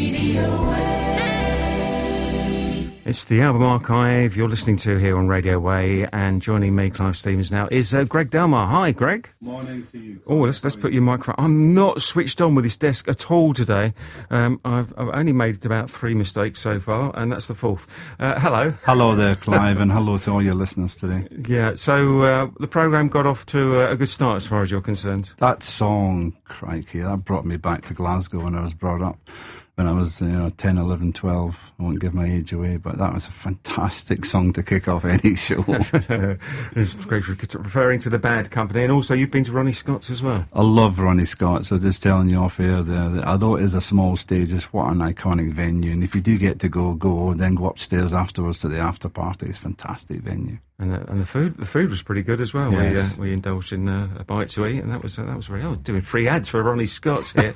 It's the album archive you're listening to here on Radio Way, and joining me, Clive Stevens, now is Greg Delmar. Hi, Greg. Morning to you. Oh, let's put your microphone. I'm not switched on with this desk at all today. I've only made about 3 mistakes so far, and that's the 4th. Hello. Hello there, Clive, and hello to all your listeners today. Yeah, so the programme got off to a good start as far as you're concerned. That song, crikey, that brought me back to Glasgow when I was brought up. When I was 10, 11, 12, I won't give my age away, but that was a fantastic song to kick off any show. It's great referring to the Bad Company, and also you've been to Ronnie Scott's as well. I love Ronnie Scott's, so just telling you off air there, that although it is a small stage, it's what an iconic venue, and if you do get to go, then go upstairs afterwards to the after party. It's a fantastic venue. And the food was pretty good as well. Yes. We indulged in a bite to eat, and that was very. Oh, doing free ads for Ronnie Scott's here.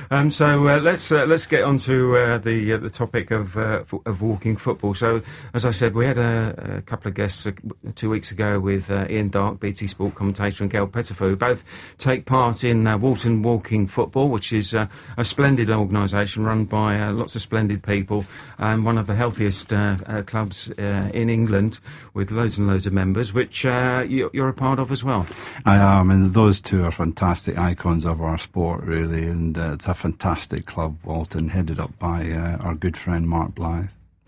So let's get on to the topic of walking football. So as I said, we had a couple of guests 2 weeks ago with Ian Darke, BT Sport commentator, and Gail Pettifer, who both take part in Walton Walking Football, which is a splendid organisation run by lots of splendid people, and one of the healthiest clubs in England, with loads and loads of members, which you're a part of as well. I am, and those two are fantastic icons of our sport, really, and it's a fantastic club, Walton, headed up by our good friend Mark Blythe.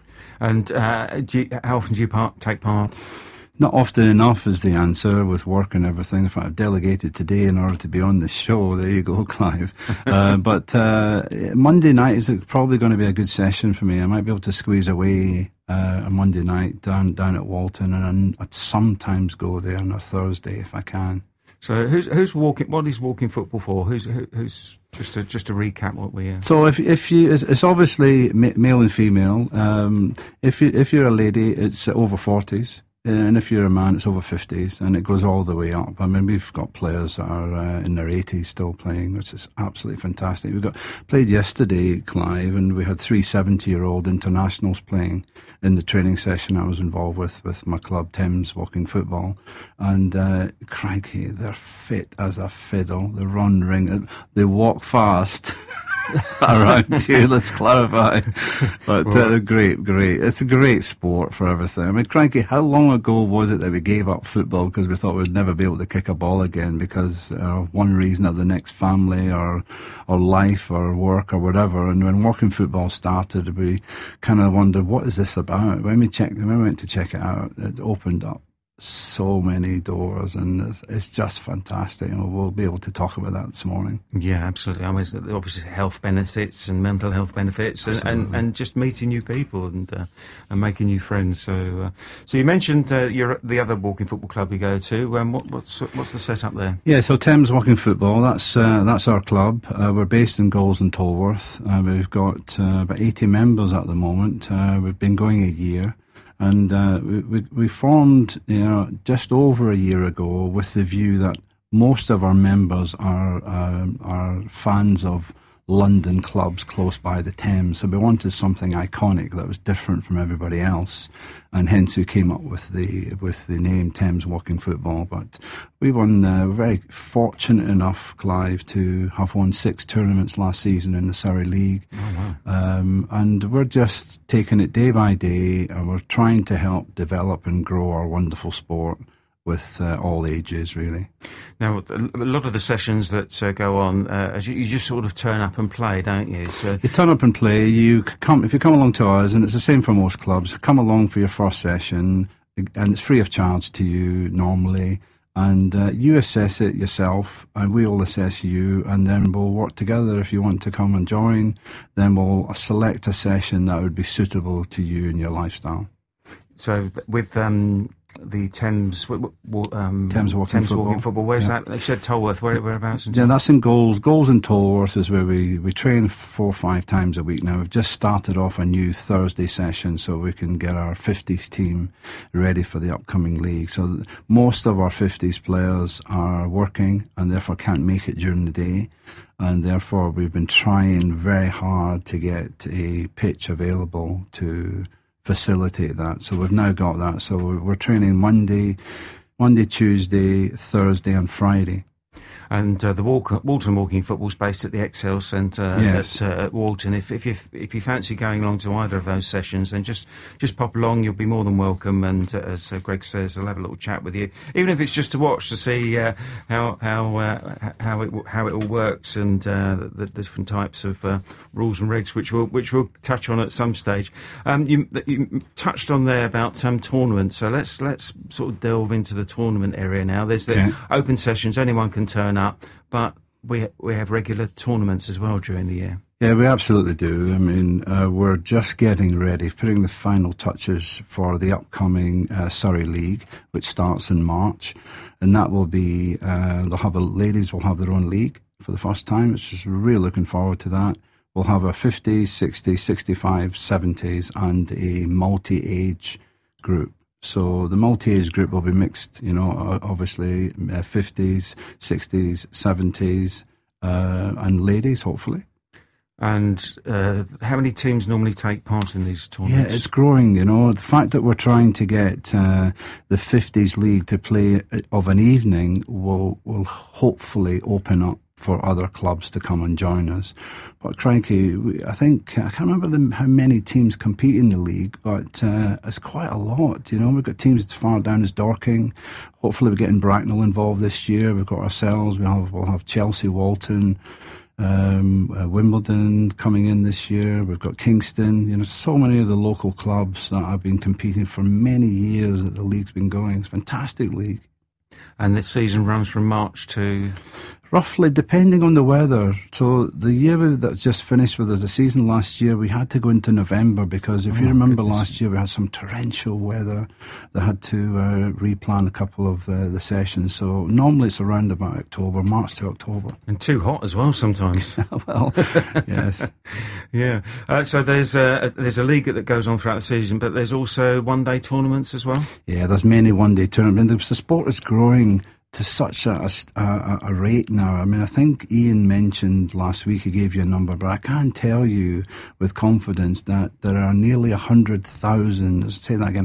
And how often do you take part? Not often enough is the answer, with work and everything. In fact, I've delegated today in order to be on the show. There you go, Clive. But Monday night is probably going to be a good session for me. I might be able to squeeze away a Monday night down at Walton, and I'd sometimes go there on a Thursday if I can. So who's walking? What is walking football for? Who's just to recap what we? So if you, it's obviously male and female. If you're a lady, it's over 40s. And if you're a man, it's over 50s, and it goes all the way up. I mean, we've got players that are in their 80s still playing, which is absolutely fantastic. Played yesterday, Clive, and we had 3 70-year-old internationals playing in the training session I was involved with my club, Thames Walking Football. And crikey, they're fit as a fiddle. They run, ring, they walk fast. Around you, let's clarify. But great. It's a great sport for everything. I mean, crikey, how long ago was it that we gave up football because we thought we'd never be able to kick a ball again because one reason or the next, family or life or work or whatever. And when walking football started, we kind of wondered, what is this about? When we went to check it out, it opened up so many doors, and it's just fantastic, and we'll be able to talk about that this morning. Yeah, absolutely. I mean, obviously health benefits and mental health benefits, and just meeting new people and making new friends. So you mentioned you're the other walking football club you go to. What's the setup there? Yeah, so Thames Walking Football. That's our club. We're based in Goals and Tolworth. We've got about 80 members at the moment. We've been going a year. And we formed, just over a year ago with the view that most of our members are fans of London clubs close by the Thames. So we wanted something iconic that was different from everybody else, and hence we came up with the name Thames Walking Football. But we won. We're very fortunate enough, Clive, to have won 6 tournaments last season in the Surrey League. Oh, wow. And we're just taking it day by day, and we're trying to help develop and grow our wonderful sport with all ages, really. Now, a lot of the sessions that go on, you just sort of turn up and play, don't you? So you turn up and play. If you come along to us, and it's the same for most clubs, come along for your first session, and it's free of charge to you normally. And you assess it yourself, and we'll assess you, and then we'll work together. If you want to come and join, then we'll select a session that would be suitable to you and your lifestyle. So with the Thames Walking Football. Where's that? You said Tolworth. Whereabouts? Yeah, that's in Goals. Goals and Tolworth is where we train 4 or 5 times a week now. We've just started off a new Thursday session so we can get our 50s team ready for the upcoming league. So most of our 50s players are working and therefore can't make it during the day. And therefore we've been trying very hard to get a pitch available to facilitate that. So we've now got that. So we're training Monday, Tuesday, Thursday and Friday. And the Walton Walking Football is based at the Excel Centre at Walton. If you fancy going along to either of those sessions, then just pop along. You'll be more than welcome. And as Greg says, I'll have a little chat with you, even if it's just to watch to see how it all works and the different types of rules and regs, which we'll touch on at some stage. You touched on there about tournaments, so let's sort of delve into the tournament area now. There's the open sessions, anyone can turn up, but we have regular tournaments as well during the year. Yeah, we absolutely do. I mean, we're just getting ready, putting the final touches for the upcoming Surrey League, which starts in March, and that will be ladies will have their own league for the first time, which is really looking forward to that. We'll have a 50s, 60s, 65s, 70s, and a multi-age group. So the multi-age group will be mixed, obviously 50s, 60s, 70s, and ladies, hopefully. And how many teams normally take part in these tournaments? Yeah, it's growing, The fact that we're trying to get the 50s league to play of an evening will hopefully open up for other clubs to come and join us. But crikey, I can't remember how many teams compete in the league, but it's quite a lot. We've got teams as far down as Dorking. Hopefully we're getting Bracknell involved this year. We've got ourselves. We'll have Chelsea, Walton, Wimbledon coming in this year. We've got Kingston. So many of the local clubs that have been competing for many years that the league's been going. It's a fantastic league. And this season runs from March to... Roughly, depending on the weather. So the year that's just finished with us, the season last year, we had to go into November because if you remember last year, we had some torrential weather that had to replan a couple of the sessions. So normally it's around about October, March to October. And too hot as well sometimes. Well, yes. Yeah. So there's a league that goes on throughout the season, but there's also one-day tournaments as well? Yeah, there's many one-day tournaments. The sport is growing to such a rate now. I mean, I think Ian mentioned last week, he gave you a number, but I can tell you with confidence that there are nearly 100,000, let's say that again,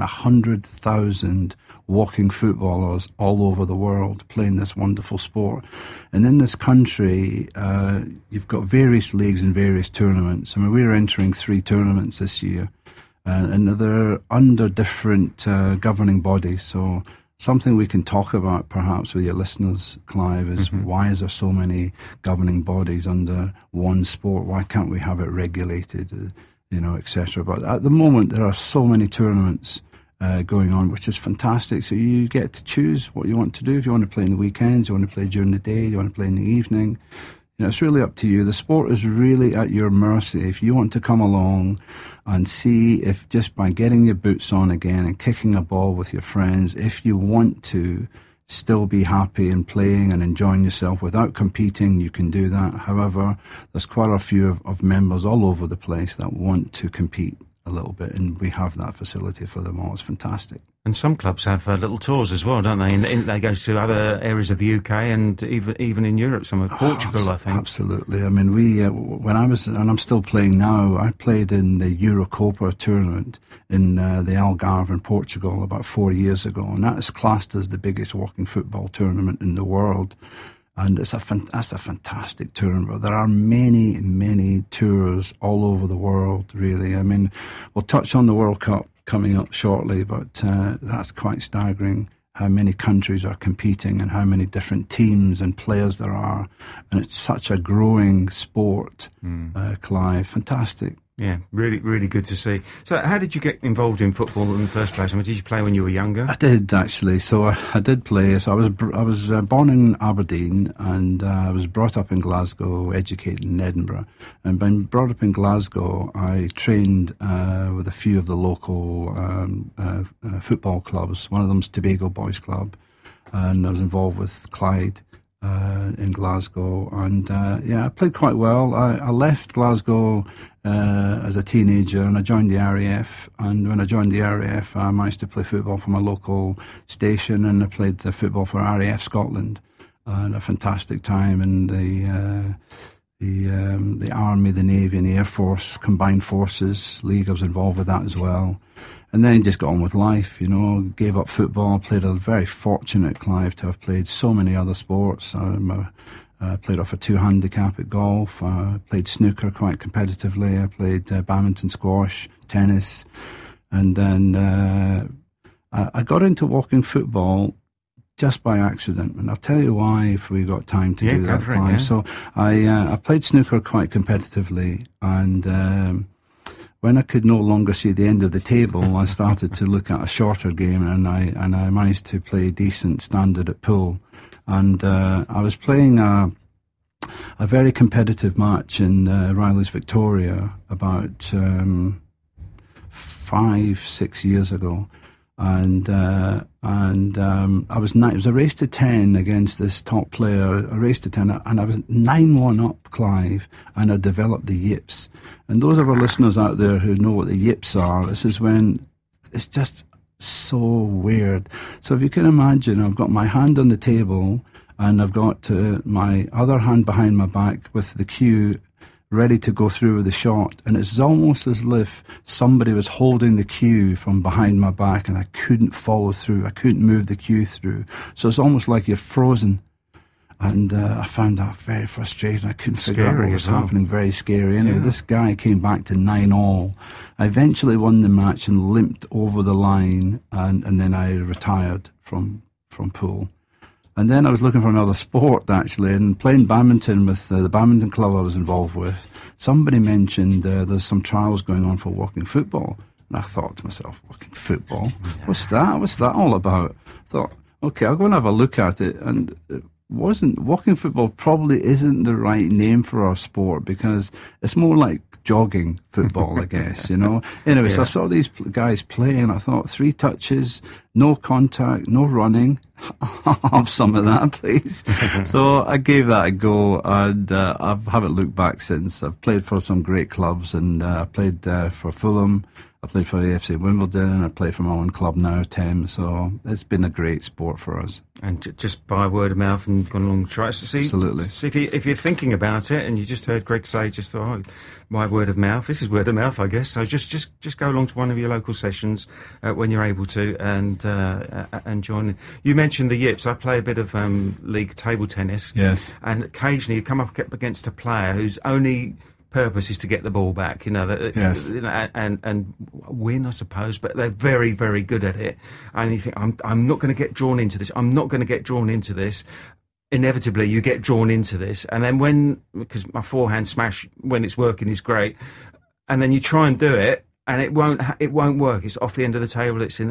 100,000 walking footballers all over the world playing this wonderful sport. And in this country, you've got various leagues and various tournaments. I mean, we're entering 3 tournaments this year, and they're under different governing bodies. So something we can talk about perhaps with your listeners, Clive, is why is there so many governing bodies under one sport? Why can't we have it regulated, etc.? But at the moment, there are so many tournaments going on, which is fantastic. So you get to choose what you want to do. If you want to play in the weekends, you want to play during the day, you want to play in the evening. It's really up to you. The sport is really at your mercy. If you want to come along and see if just by getting your boots on again and kicking a ball with your friends, if you want to still be happy and playing and enjoying yourself without competing, you can do that. However, there's quite a few of members all over the place that want to compete a little bit, and we have that facility for them all. It's fantastic. And some clubs have little tours as well, don't they? And they go to other areas of the UK and even in Europe, some of Portugal, I think. Absolutely. I mean, when I was, and I'm still playing now, I played in the Eurocopa tournament in the Algarve in Portugal about 4 years ago, and that is classed as the biggest walking football tournament in the world. And that's a fantastic tournament. There are many, many tours all over the world, really. I mean, we'll touch on the World Cup coming up shortly, but that's quite staggering how many countries are competing and how many different teams and players there are. And it's such a growing sport, Clive. Fantastic. Yeah, really, really good to see. So how did you get involved in football in the first place? I mean, did you play when you were younger? I did, actually. So I did play. So I was born in Aberdeen, and I was brought up in Glasgow, educated in Edinburgh. And being brought up in Glasgow, I trained with a few of the local football clubs. One of them's Tobago Boys Club, and I was involved with Clyde in Glasgow. And I played quite well. I left Glasgow as a teenager, and I joined the RAF. And when I joined the RAF, I managed to play football for my local station, and I played the football for RAF Scotland. And a fantastic time in the Army, the Navy, and the Air Force Combined Forces League. I was involved with that as well. And then just got on with life, you know, gave up football, played a very fortunate, Clive, to have played so many other sports. I played off a 2 handicap at golf, played snooker quite competitively, I played badminton, squash, tennis, and then I got into walking football just by accident, and I'll tell you why if we got time to do that, Clive. Yeah. So I played snooker quite competitively, and when I could no longer see the end of the table, I started to look at a shorter game, and I managed to play decent standard at pool. And I was playing a very competitive match in Riley's Victoria about 5-6 years ago, and I was it was a race to 10 against this top player, a race to 10, and I was 9-1 up, Clive, and I developed the yips. And those of our listeners out there who know what the yips are, this is when it's just so weird. So if you can imagine, I've got my hand on the table and I've got my other hand behind my back with the cue ready to go through with the shot, and it's almost as if somebody was holding the cue from behind my back and I couldn't follow through, I couldn't move the cue through. So it's almost like you're frozen. And I found that very frustrating. I couldn't figure out what was happening. Very scary. Anyway, this guy came back to 9-all. I eventually won the match and limped over the line, and then I retired from pool. And then I was looking for another sport, actually, and playing badminton with the badminton club I was involved with. Somebody mentioned there's some trials going on for walking football. And I thought to myself, walking football? What's that? What's that all about? I thought, okay, I'll go and have a look at it. And walking football probably isn't the right name for our sport, because it's more like jogging football, I guess, you know. Anyway, so I saw these guys play and I thought, 3 touches, no contact, no running. Have some of that, please. So I gave that a go, and I haven't looked back since. I've played for some great clubs, and I played for Fulham, I played for AFC Wimbledon, and I play for my own club now, Thames. So it's been a great sport for us. And just by word of mouth and gone along the tries to see. Absolutely. See if you're thinking about it, and you just heard Greg say, just thought, my word of mouth. This is word of mouth, I guess. So just go along to one of your local sessions when you're able to, and join in. You mentioned the yips. I play a bit of league table tennis. Yes. And occasionally you come up against a player whose only purpose is to get the ball back, you know, and win, I suppose, but they're very, very good at it. And you think, I'm not going to get drawn into this. I'm not going to get drawn into this. Inevitably, you get drawn into this. And then because my forehand smash, when it's working, is great. And then you try and do it, and it won't work. It's off the end of the table. It's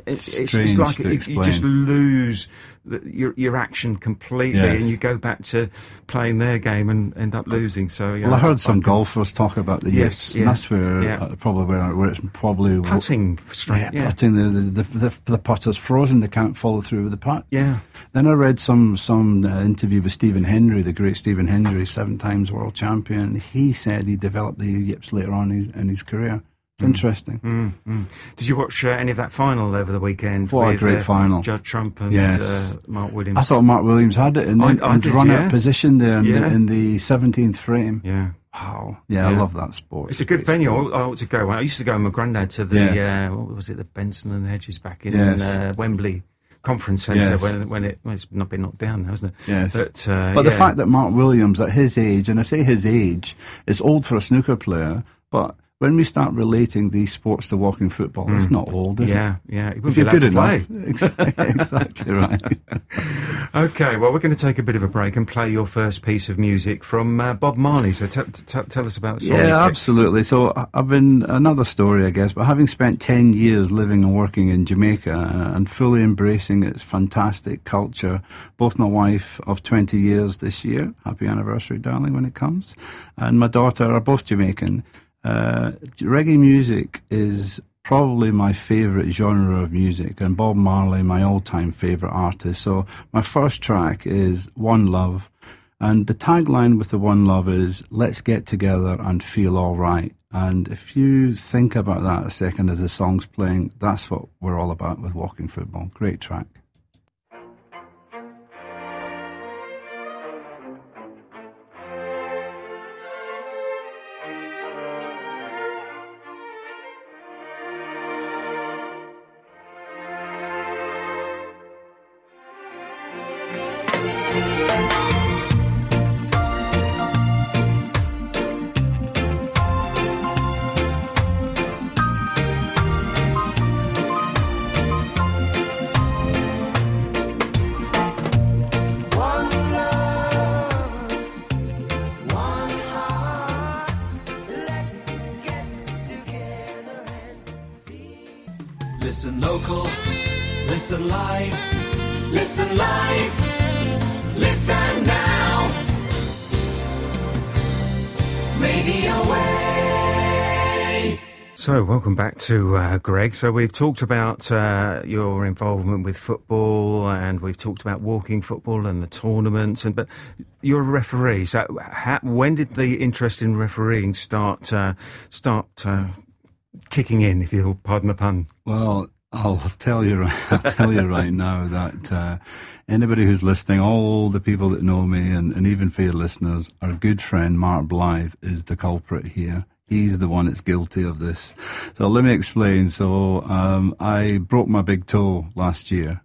like you just lose your action completely, and you go back to playing their game and end up losing. So I heard some golfers talk about the yips, and that's where probably where it's probably putting straight. Putting the putter's frozen. They can't follow through with the putt. Yeah. Then I read some interview with Stephen Hendry, the great Stephen Hendry, 7 times world champion. He said he developed the yips later on in his career. It's interesting. Did you watch any of that final over the weekend? What a great final. Judd Trump and Mark Williams. I thought Mark Williams had it, and run out of position there in the 17th frame. Yeah. Wow. Yeah, I love that sport. It's a good venue. I ought to go. I used to go with my granddad to the, what was it, the Benson and Hedges back in Wembley Conference Centre when it's not been knocked down now, hasn't it? Yes. But the fact that Mark Williams, at his age, and I say his age, is old for a snooker player, but when we start relating these sports to walking football, it's not old, is it? Yeah. If you're good enough. Exactly right. Okay, well, we're going to take a bit of a break and play your first piece of music from Bob Marley. So tell us about the song. Yeah, absolutely. So I've been, another story, I guess, but having spent 10 years living and working in Jamaica and fully embracing its fantastic culture, both my wife of 20 years this year, happy anniversary, darling, when it comes, and my daughter are both Jamaican. Reggae music is probably my favourite genre of music, and Bob Marley, my all-time favourite artist. So my first track is One Love, and the tagline with the One Love is, let's get together and feel all right. And if you think about that a second as the song's playing, that's what we're all about with Walking Football. Great track. Listen local, listen live, listen live, listen now. Radio Way. So, welcome back to Greg. So, we've talked about your involvement with football, and we've talked about walking football and the tournaments. But you're a referee. So, when did the interest in refereeing start kicking in, if you'll pardon the pun? Well, I'll tell you right now that anybody who's listening, all the people that know me, and even for your listeners, our good friend Mark Blythe is the culprit here. He's the one that's guilty of this. So let me explain. So I broke my big toe last year,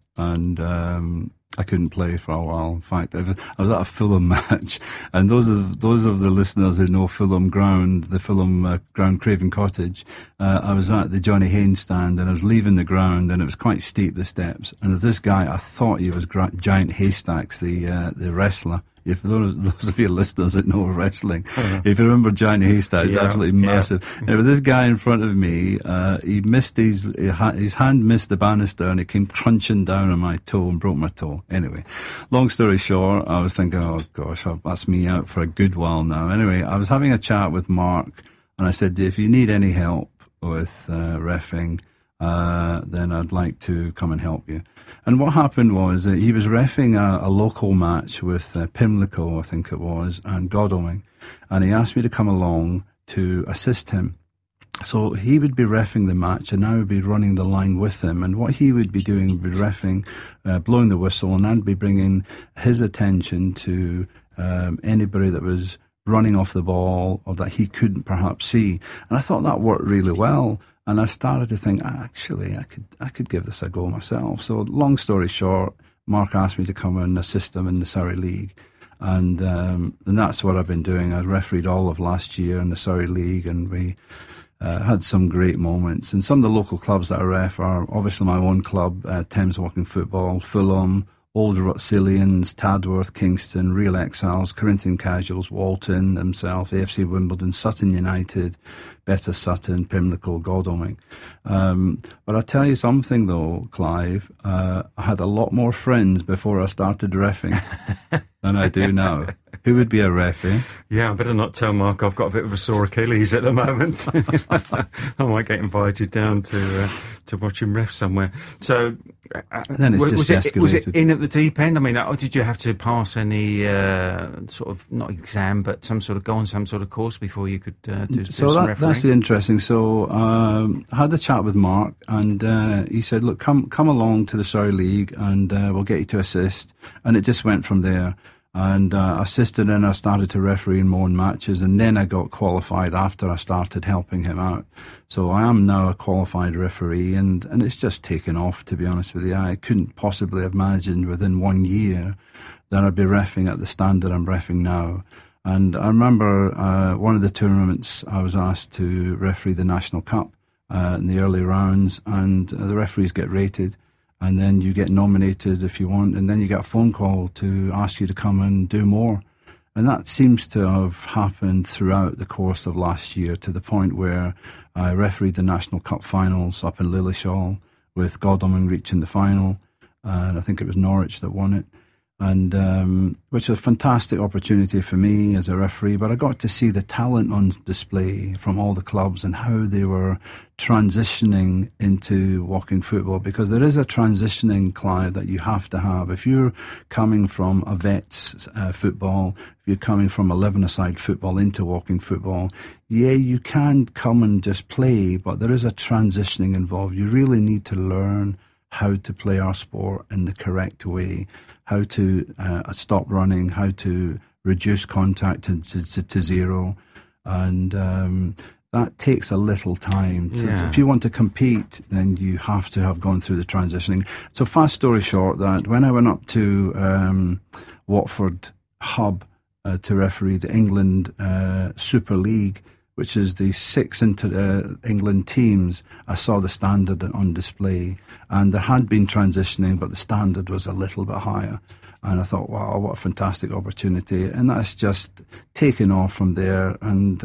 and I couldn't play for a while. In fact, I was at a Fulham match, and those of the listeners who know Fulham Ground, the Fulham Ground, Craven Cottage, I was at the Johnny Haynes stand, and I was leaving the ground, and it was quite steep, the steps. And there's this guy, I thought he was Giant Haystacks, the wrestler. If those of your listeners that know wrestling, if you remember Giant Haystacks, it's absolutely massive. Yeah. But this guy in front of me, he missed his hand missed the banister, and it came crunching down on my toe and broke my toe. Anyway, long story short, I was thinking, oh gosh, that's me out for a good while now. Anyway, I was having a chat with Mark, and I said, if you need any help with reffing, then I'd like to come and help you. And what happened was that he was reffing a local match with Pimlico, I think it was, and Godalming, and he asked me to come along to assist him. So he would be reffing the match, and I would be running the line with him. And what he would be doing would be reffing, blowing the whistle, and I'd be bringing his attention to anybody that was running off the ball or that he couldn't perhaps see. And I thought that worked really well. And I started to think, actually, I could give this a go myself. So long story short, Mark asked me to come and assist him in the Surrey League. And that's what I've been doing. I refereed all of last year in the Surrey League, and we had some great moments. And some of the local clubs that I ref are obviously my own club, Thames Walking Football, Fulham, Old Rutsilians, Tadworth, Kingston, Real Exiles, Corinthian Casuals, Walton himself, AFC Wimbledon, Sutton United, Better Sutton, Pimlico, Godalming. But I'll tell you something though, Clive, I had a lot more friends before I started reffing than I do now. Who would be a ref, eh? Yeah, I better not tell Mark I've got a bit of a sore Achilles at the moment. I might get invited down to watch him ref somewhere. So, then it's was escalated. it in at the deep end? I mean, did you have to pass any sort of, not exam, but go on some sort of course before you could do some refereeing? That's interesting. So I had a chat with Mark, and he said, look, come along to the Surrey League, and we'll get you to assist. And it just went from there. And I assisted, and I started to referee in my own matches, and then I got qualified after I started helping him out. So I am now a qualified referee, and it's just taken off, to be honest with you. I couldn't possibly have imagined within 1 year that I'd be reffing at the standard I'm reffing now. And I remember one of the tournaments I was asked to referee the National Cup in the early rounds, and the referees get rated. And then you get nominated if you want, and then you get a phone call to ask you to come and do more. And that seems to have happened throughout the course of last year, to the point where I refereed the National Cup finals up in Lillishall, with Godalming reaching the final, and I think it was Norwich that won it. And which was a fantastic opportunity for me as a referee, but I got to see the talent on display from all the clubs and how they were transitioning into walking football, because there is a transitioning, Clive, that you have to have. If you're coming from a vets football, if you're coming from 11-a-side football into walking football, yeah, you can come and just play, but there is a transitioning involved. You really need to learn how to play our sport in the correct way, how to stop running, how to reduce contact to zero. And that takes a little time. Yeah. If you want to compete, then you have to have gone through the transitioning. So fast story short, that when I went up to Watford hub to referee the England Super League, which is the 6 England teams. I saw the standard on display, and there had been transitioning, but the standard was a little bit higher. And I thought, wow, what a fantastic opportunity. And that's just taken off from there. And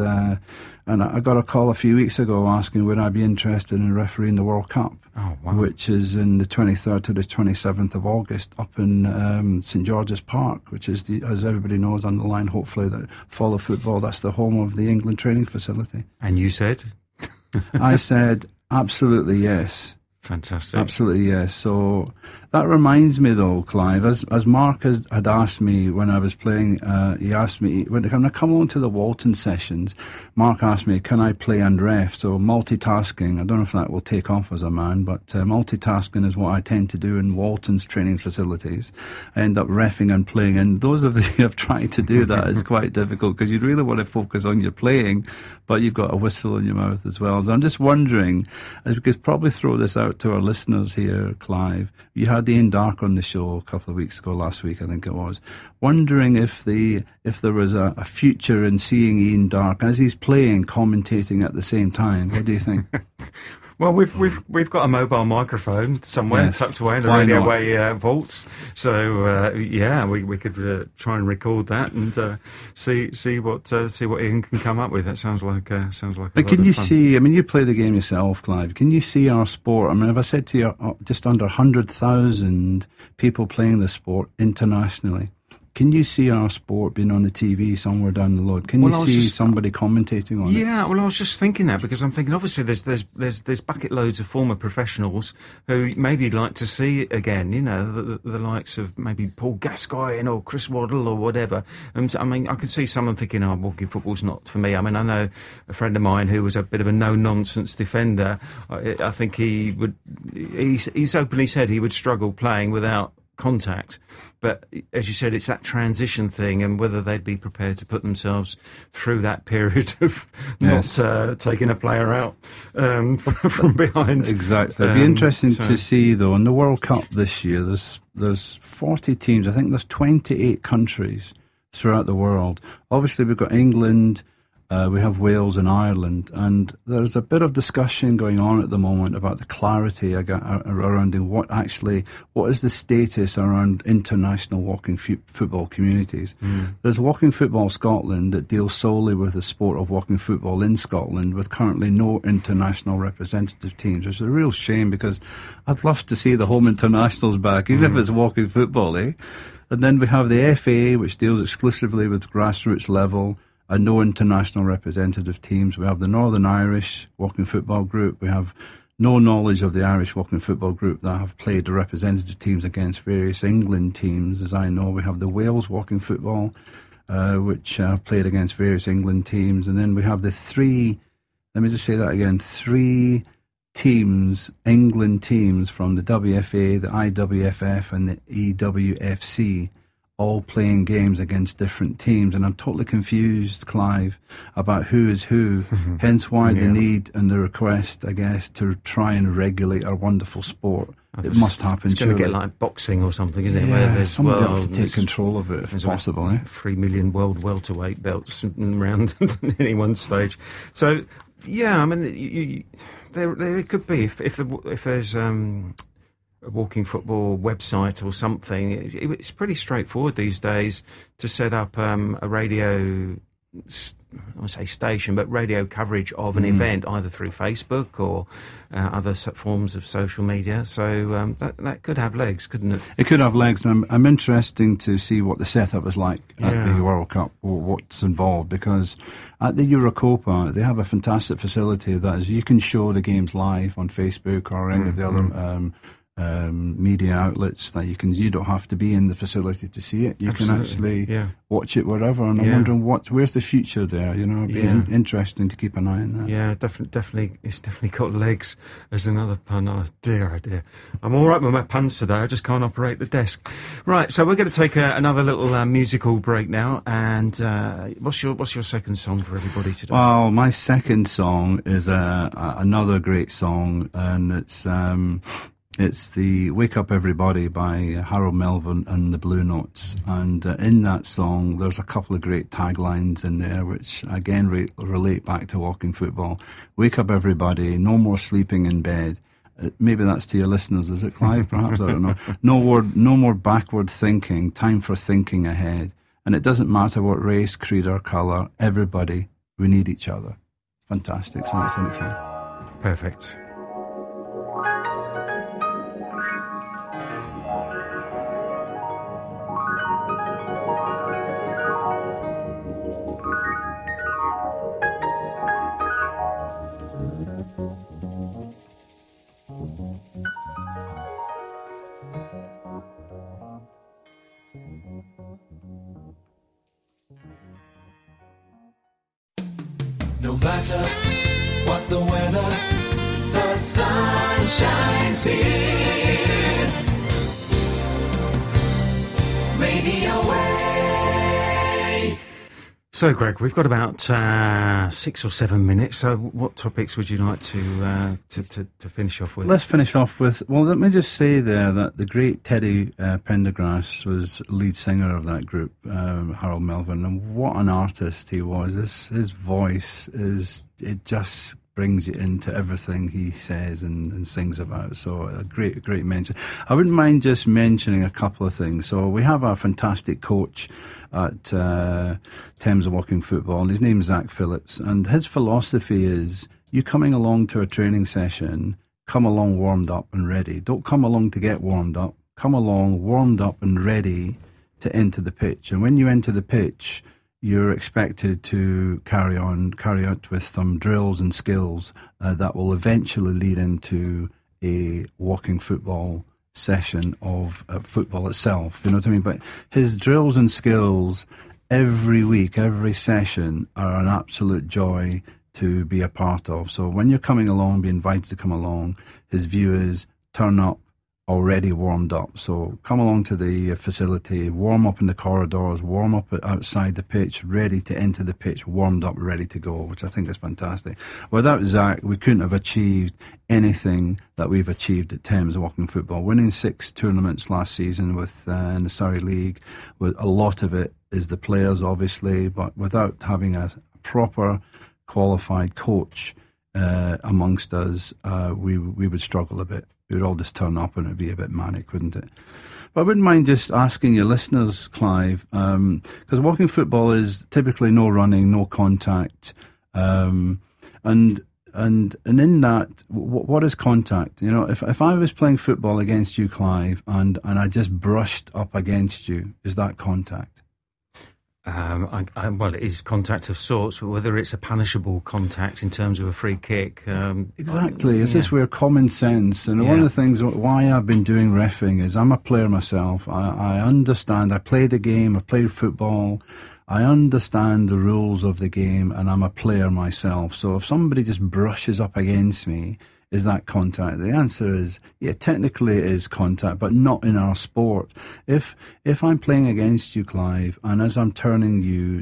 I got a call a few weeks ago asking would I be interested in refereeing the World Cup, which is in the 23rd to the 27th of August up in St George's Park, which is, as everybody knows on the line, hopefully, that follow football, that's the home of the England training facility. And you said? I said, absolutely yes. Fantastic. Absolutely, yes. So that reminds me, though, Clive, as Mark had asked me when I was playing, he asked me, when I come on to the Walton sessions, Mark asked me, can I play and ref? So multitasking, I don't know if that will take off as a man, but multitasking is what I tend to do in Walton's training facilities. I end up reffing and playing, and those of you who have tried to do that, it's quite difficult because you really want to focus on your playing, but you've got a whistle in your mouth as well. So I'm just wondering, as we could probably throw this out to our listeners here, Clive, you had Ian Darke on the show a couple of weeks ago, last week I think it was, wondering if there was a future in seeing Ian Darke as he's playing, commentating at the same time. What do you think? Well, we've got a mobile microphone somewhere tucked away in the Radio Way vaults. So we could try and record that and see what Ian can come up with. That sounds like a lot can you of fun. see? I mean, you play the game yourself, Clive. Can you see our sport? I mean, if I said to you, just under 100,000 people playing the sport internationally. Can you see our sport being on the TV somewhere down the road? Can you see somebody commentating on it? Yeah, well, I was just thinking that because I'm thinking obviously there's bucket loads of former professionals who maybe you'd like to see again. You know, the likes of maybe Paul Gascoigne or Chris Waddle or whatever. I mean, I could see someone thinking, "Oh, walking football's not for me." I mean, I know a friend of mine who was a bit of a no-nonsense defender. I think he would. He's openly said he would struggle playing without contact. But as you said, it's that transition thing, and whether they'd be prepared to put themselves through that period of not taking a player out from behind. Exactly. It'd be interesting to see, though, in the World Cup this year, there's 40 teams. I think there's 28 countries throughout the world. Obviously, we've got England, we have Wales and Ireland, and there's a bit of discussion going on at the moment about the clarity around what is the status around international walking football communities. There's Walking Football Scotland that deals solely with the sport of walking football in Scotland, with currently no international representative teams. It's a real shame because I'd love to see the home internationals back, even if it's walking football, eh? And then we have the FA, which deals exclusively with grassroots level, and no international representative teams. We have the Northern Irish Walking Football Group. We have no knowledge of the Irish Walking Football Group that have played the representative teams against various England teams, as I know. We have the Wales Walking Football, which have played against various England teams. And then we have the three teams, England teams from the WFA, the IWFF and the EWFC, all playing games against different teams, and I'm totally confused, Clive, about who is who. Hence why the need and the request, I guess, to try and regulate our wonderful sport. It must happen. It's going to get like boxing or something, isn't it? Yeah, where somebody ought to take control of it if possible. 3 million world welterweight belts around at any one stage. So, yeah, I mean, there could be if there's a walking football website or something. It's pretty straightforward these days to set up a radio, I won't say station, but radio coverage of an event, either through Facebook or other forms of social media. So that could have legs, couldn't it? It could have legs, and I'm interested to see what the setup is like at the World Cup, or what's involved, because at the Eurocopa they have a fantastic facility that is, you can show the games live on Facebook or any of the other media outlets that you don't have to be in the facility to see it. You can actually watch it wherever, and I'm wondering where's the future there. You know, it'd be interesting to keep an eye on that. Yeah, definitely, it's definitely got legs. As another pun. Oh dear. I'm all right with my puns today. I just can't operate the desk. Right, so we're going to take another little musical break now. And what's your second song for everybody today? Well, my second song is another great song, and it's It's the Wake Up Everybody by Harold Melvin and the Blue Notes. And in that song, there's a couple of great taglines in there, which again relate back to walking football. Wake up everybody, no more sleeping in bed. Maybe that's to your listeners, is it, Clive? Perhaps, I don't know. No more backward thinking, time for thinking ahead. And it doesn't matter what race, creed or colour, everybody, we need each other. Fantastic. So that's the next one. Perfect. No matter what the weather, the sun shines here. Radio Way. So, Greg, we've got about 6 or 7 minutes. So, what topics would you like to finish off with? Let's finish off with. Well, let me just say there that the great Teddy Pendergrass was lead singer of that group, Harold Melvin, and what an artist he was. His voice it just brings you into everything he says and sings about. So a great mention. I wouldn't mind just mentioning a couple of things. So we have a fantastic coach at Thames Walking Football, and his name's Zach Phillips, and his philosophy is, you coming along to a training session, come along warmed up and ready. Don't come along to get warmed up. Come along warmed up and ready to enter the pitch. And when you enter the pitch, you're expected to carry out with some drills and skills that will eventually lead into a walking football session of football itself. You know what I mean? But his drills and skills every week, every session are an absolute joy to be a part of. So when you're coming along, be invited to come along, his view is turn up already warmed up. So come along to the facility, warm up in the corridors, warm up outside the pitch, ready to enter the pitch, warmed up, ready to go, which I think is fantastic. Without Zach, we couldn't have achieved anything that we've achieved at Thames Walking Football. Winning 6 tournaments last season with in the Surrey League, with a lot of it is the players, obviously, but without having a proper qualified coach amongst us, we would struggle a bit. We would all just turn up and it would be a bit manic, wouldn't it? But I wouldn't mind just asking your listeners, Clive, because walking football is typically no running, no contact, and in that, what is contact? You know, if I was playing football against you, Clive, and I just brushed up against you, is that contact? Well, it is contact of sorts, but whether it's a punishable contact in terms of a free kick. Exactly. It's just where common sense. And one of the things why I've been doing reffing is I'm a player myself. I understand. I play the game. I play football. I understand the rules of the game, and I'm a player myself. So if somebody just brushes up against me, is that contact? The answer is, yeah, technically it is contact, but not in our sport. If I'm playing against you, Clive, and as I'm trying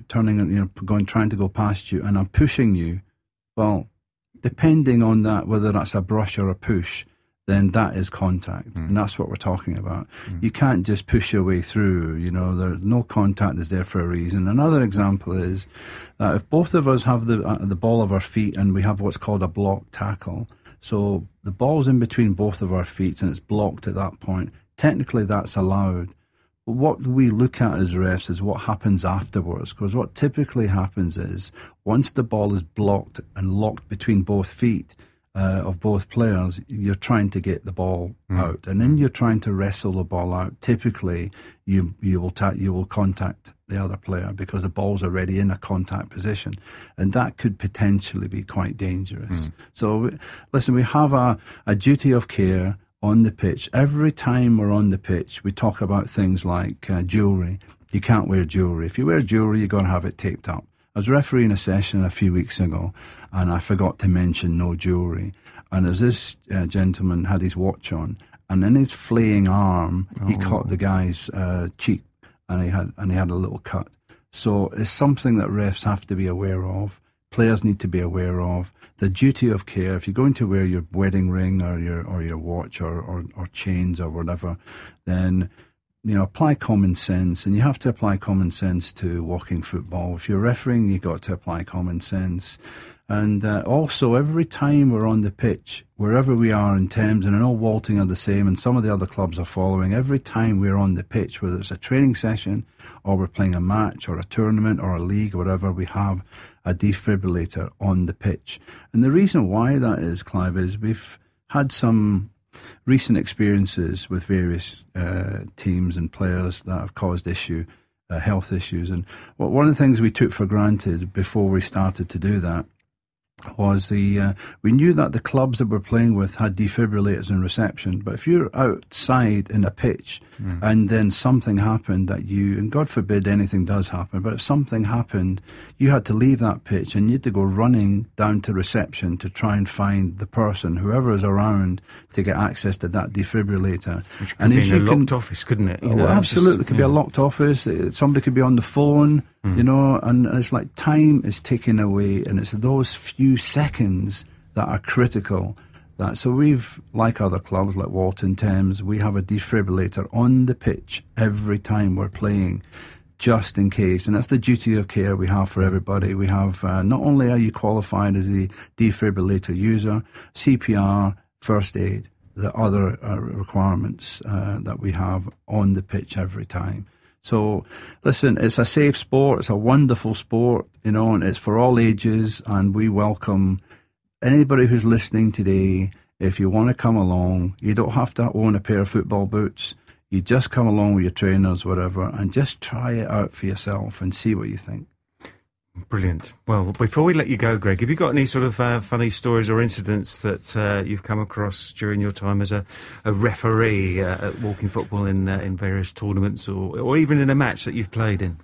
to go past you, and I'm pushing you, well, depending on that, whether that's a brush or a push, then that is contact, and that's what we're talking about. You can't just push your way through. You know, no contact is there for a reason. Another example is that if both of us have the ball of our feet and we have what's called a block tackle. So the ball's in between both of our feet and it's blocked at that point. Technically, that's allowed. But what we look at as refs is what happens afterwards. Because what typically happens is once the ball is blocked and locked between both feet of both players, you're trying to get the ball out. And then you're trying to wrestle the ball out. Typically, you will contact the other player because the ball's already in a contact position, and that could potentially be quite dangerous. So listen, we have a duty of care on the pitch. Every time we're on the pitch, we talk about things like jewellery. You can't wear jewellery. If you wear jewellery, you've got to have it taped up. I was refereeing a session a few weeks ago, and I forgot to mention no jewellery. And as this gentleman had his watch on, and in his flaying arm, he caught the guy's cheek, and he had a little cut. So it's something that refs have to be aware of. players need to be aware of. The duty of care. If you're going to wear your wedding ring or your watch or chains or whatever, then apply common sense, and you have to apply common sense to walking football. If you're refereeing, you've got to apply common sense. And also, every time we're on the pitch, wherever we are in Thames, and I know Walting are the same, and some of the other clubs are following, every time we're on the pitch, whether it's a training session or we're playing a match or a tournament or a league or whatever, we have a defibrillator on the pitch. And the reason why that is, Clive, is we've had some recent experiences with various teams and players that have caused health issues. And one of the things we took for granted before we started to do that was we knew that the clubs that we're playing with had defibrillators in reception, but if you're outside in a pitch and then something happened and God forbid anything does happen, but if something happened, you had to leave that pitch and you had to go running down to reception to try and find the person, whoever is around, to get access to that defibrillator. Which could be in a locked office, couldn't it? Absolutely. It could be a locked office. Somebody could be on the phone, and it's like time is taken away, and it's those few seconds that are critical. So we've, like other clubs like Walton Thames, we have a defibrillator on the pitch every time we're playing, just in case. And that's the duty of care we have for everybody. We have, not only are you qualified as a defibrillator user, CPR, first aid, the other requirements that we have on the pitch every time. So, listen, it's a safe sport, it's a wonderful sport, and it's for all ages, and we welcome anybody who's listening today. If you want to come along, you don't have to own a pair of football boots. You just come along with your trainers, whatever, and just try it out for yourself and see what you think. Brilliant. Well, before we let you go, Greg, have you got any sort of funny stories or incidents that you've come across during your time as a referee at walking football in various tournaments or even in a match that you've played in?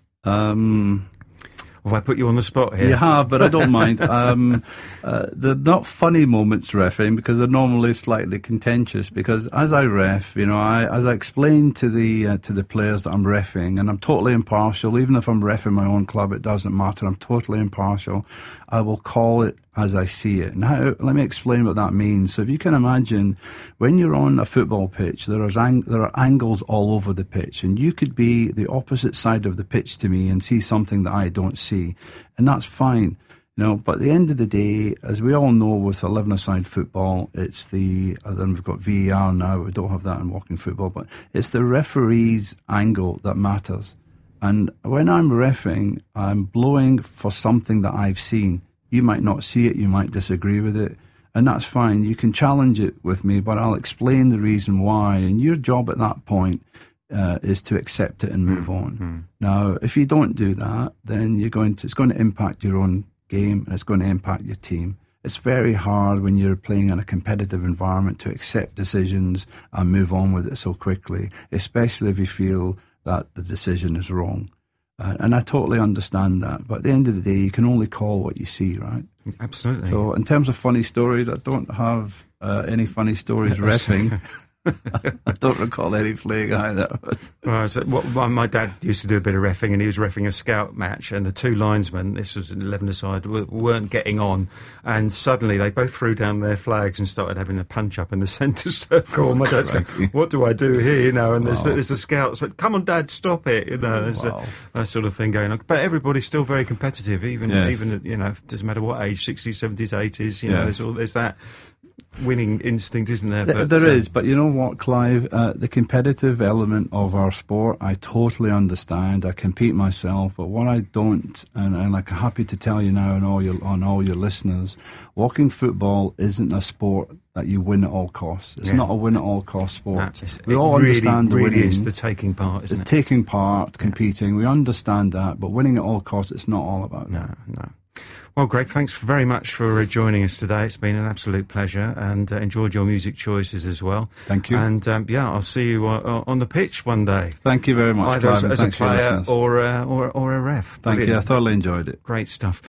Have I put you on the spot here? You have, but I don't mind. They're not funny moments reffing because they're normally slightly contentious. Because as I ref, as I explain to the players that I'm reffing, and I'm totally impartial. Even if I'm reffing my own club, it doesn't matter. I'm totally impartial. I will call it as I see it. Now, let me explain what that means. So if you can imagine, when you're on a football pitch, there are angles all over the pitch, and you could be the opposite side of the pitch to me and see something that I don't see, and that's fine. But at the end of the day, as we all know with 11-a-side football, it's then we've got VAR now, we don't have that in walking football, but it's the referee's angle that matters. And when I'm reffing, I'm blowing for something that I've seen. You might not see it, you might disagree with it, and that's fine. You can challenge it with me, but I'll explain the reason why, and your job at that point is to accept it and move on. Now, if you don't do that, then it's going to impact your own game, and it's going to impact your team. It's very hard when you're playing in a competitive environment to accept decisions and move on with it so quickly, especially if you feel that the decision is wrong. And I totally understand that. But at the end of the day, you can only call what you see, right? Absolutely. So in terms of funny stories, I don't have any funny stories reffing. I don't recall any playing either. My dad used to do a bit of reffing, and he was reffing a scout match, and the two linesmen, this was an 11-a-side, weren't getting on, and suddenly they both threw down their flags and started having a punch-up in the centre circle. My dad's going, what do I do here? And there's the scouts like, come on, Dad, stop it. There's that sort of thing going on. But everybody's still very competitive, even it doesn't matter what age, 60s, 70s, 80s, there's that winning instinct, isn't there? There is, but you know what, Clive? The competitive element of our sport, I totally understand. I compete myself, but what I don't, and I'm happy to tell you now, and all your listeners, walking football isn't a sport that you win at all costs. It's not a win at all cost sport. We all understand the winning. Is the taking part, isn't it? The taking part, competing. We understand that, but winning at all costs, it's not all about that. No. Well, Greg, thanks very much for joining us today. It's been an absolute pleasure, and enjoyed your music choices as well. Thank you. And I'll see you on the pitch one day. Thank you very much, either Clive, as a player or a ref. Thank you. I thoroughly enjoyed it. Great stuff.